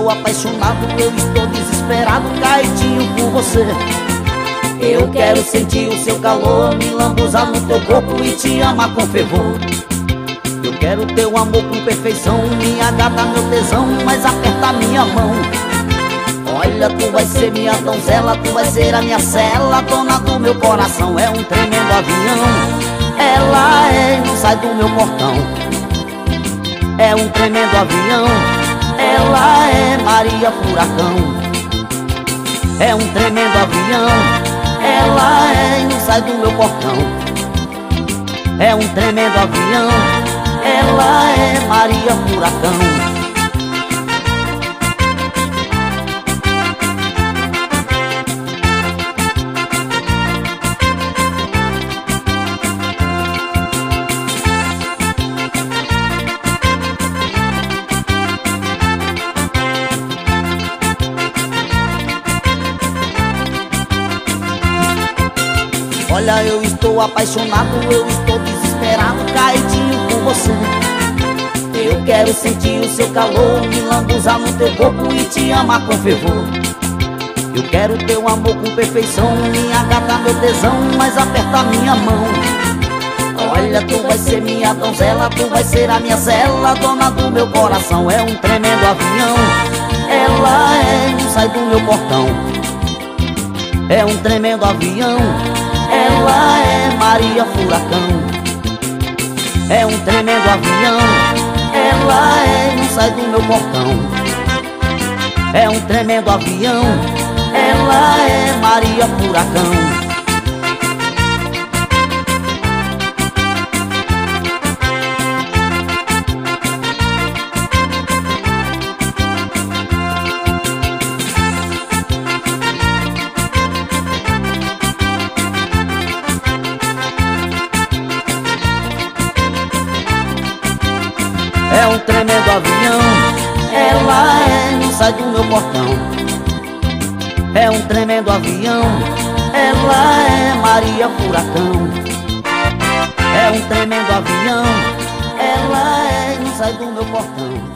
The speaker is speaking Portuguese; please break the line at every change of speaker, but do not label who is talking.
estou apaixonado, eu estou desesperado, caidinho por você. Eu quero sentir o seu calor, me lambuzar no teu corpo e te amar com fervor. Eu quero teu amor com perfeição, minha gata, meu tesão, mas aperta minha mão. Olha, tu vai ser minha donzela, tu vai ser a minha cela, dona do meu coração. É um tremendo avião, ela é e não sai do meu portão. É um tremendo avião, ela é Maria Furacão. É um tremendo avião, ela é e não sai do meu portão. É um tremendo avião, ela é Maria Furacão. Olha, eu estou apaixonado, eu estou desesperado, caidinho por você. Eu quero sentir o seu calor, me lambuzar no teu corpo e te amar com fervor. Eu quero teu amor com perfeição, minha gata, meu tesão, mas aperta minha mão. Olha, tu vai ser minha donzela, tu vai ser a minha cela, dona do meu coração. É um tremendo avião, ela é e não sai do meu portão. É um tremendo avião, ela é Maria Furacão. É um tremendo avião, ela é e não sai do meu portão. É um tremendo avião, ela é Maria Furacão. É um tremendo avião, ela é e não sai do meu portão. É um tremendo avião, ela é Maria Furacão. É um tremendo avião, ela é e não sai do meu portão.